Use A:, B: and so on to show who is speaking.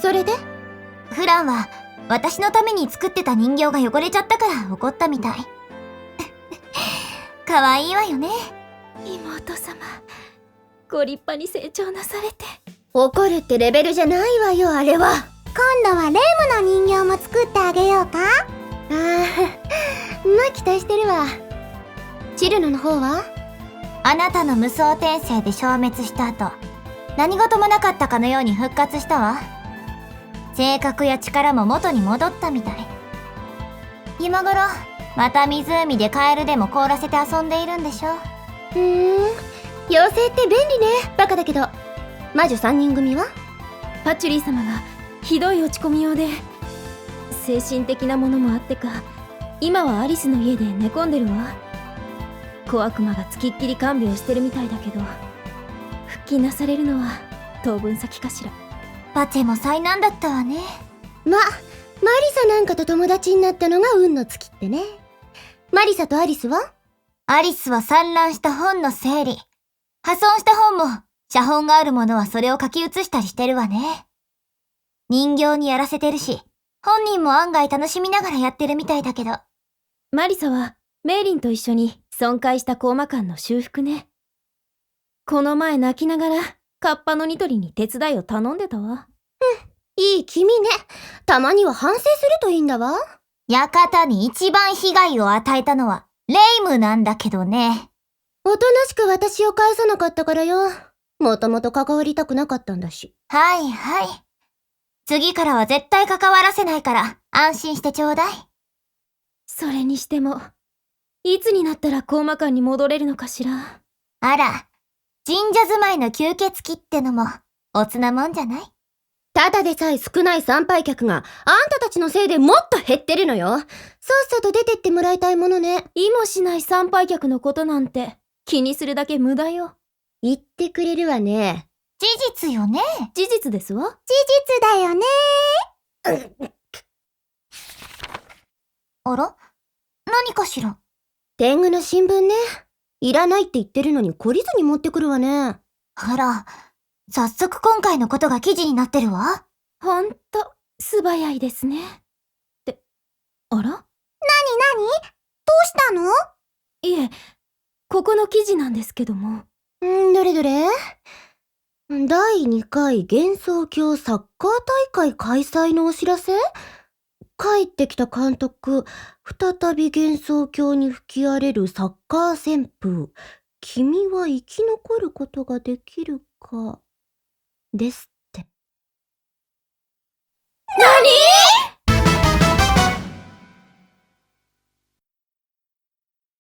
A: それで？
B: フランは私のために作ってた人形が汚れちゃったから怒ったみたい。可愛いわよね。
A: 妹様、ご立派に成長なされて。
C: 怒るってレベルじゃないわよ、あれは。
D: 今度はレイムの人形も作ってあげようか。
C: まあ期待してるわ。チルノの方は？
B: あなたの無双転生で消滅した後、何事もなかったかのように復活したわ。性格や力も元に戻ったみたい。今頃また湖でカエルでも凍らせて遊んでいるんでしょ。
C: 妖精って便利ね。バカだけど。魔女3人組は？
A: パチュリー様がひどい落ち込みようで、精神的なものもあってか、今はアリスの家で寝込んでるわ。小悪魔がつきっきり看病してるみたいだけど、復帰なされるのは当分先かしら。
B: パチェも災難だったわね。
C: マリサなんかと友達になったのが運の尽きってね。マリサとアリスは？
B: アリスは散乱した本の整理。破損した本も、写本があるものはそれを書き写したりしてるわね。人形にやらせてるし、本人も案外楽しみながらやってるみたいだけど。
A: マリサはメイリンと一緒に損壊したコーマ館の修復ね。この前泣きながらカッパのニトリに手伝いを頼んでたわ。
C: いい君ね。たまには反省するといいんだわ。
B: 館に一番被害を与えたのはレイムなんだけどね。
C: おとなしく私を返さなかったからよ。もともと関わりたくなかったんだし。
B: はいはい。次からは絶対関わらせないから安心してちょうだい。
A: それにしても、いつになったらコーマ館に戻れるのかしら。
B: あら、神社住まいの吸血鬼ってのもおつなもんじゃない？
C: ただでさえ少ない参拝客があんたたちのせいでもっと減ってるのよ。さっさと出てってもらいたいものね。
A: 意もしない参拝客のことなんて気にするだけ無駄よ。
C: 言ってくれるわね。
B: 事実よね。
A: 事実ですわ。
D: 事実だよね。
B: あら？何かしら？
C: 天狗の新聞ね。いらないって言ってるのに懲りずに持ってくるわね。
B: あら、早速今回のことが記事になってるわ。
A: ほんと、素早いですね。あら？
D: なにどうしたの？
A: いえ、ここの記事なんですけども。
C: どれどれ？第2回幻想郷サッカー大会開催のお知らせ？帰ってきた監督、再び幻想郷に吹き荒れるサッカー旋風。君は生き残ることができるか。です